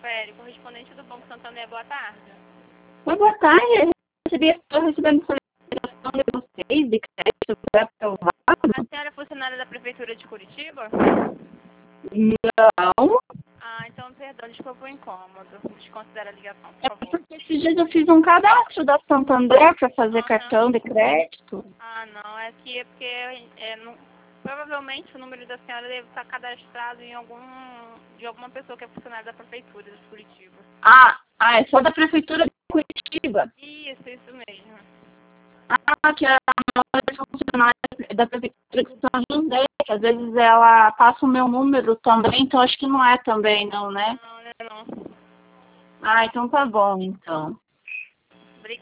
confere. Correspondente do Banco Santander, boa tarde. Oi, boa tarde. Estou recebendo solicitação de vocês de crédito para aprovar. A senhora é funcionária da Prefeitura de Curitiba? Não. Então, perdão, desculpa o incômodo. Desconsidera a ligação, por É favor. porque esses dias eu fiz um cadastro da Santander para fazer cartão de crédito. Não, é que porque provavelmente o número da senhora deve estar cadastrado em de alguma pessoa que é funcionária da Prefeitura de Curitiba. É só da Prefeitura de Curitiba. Isso mesmo. Que é a funcionária da Prefeitura de São José, que às vezes ela passa o meu número também, então acho que não é também não, né? Não. Então tá bom, então.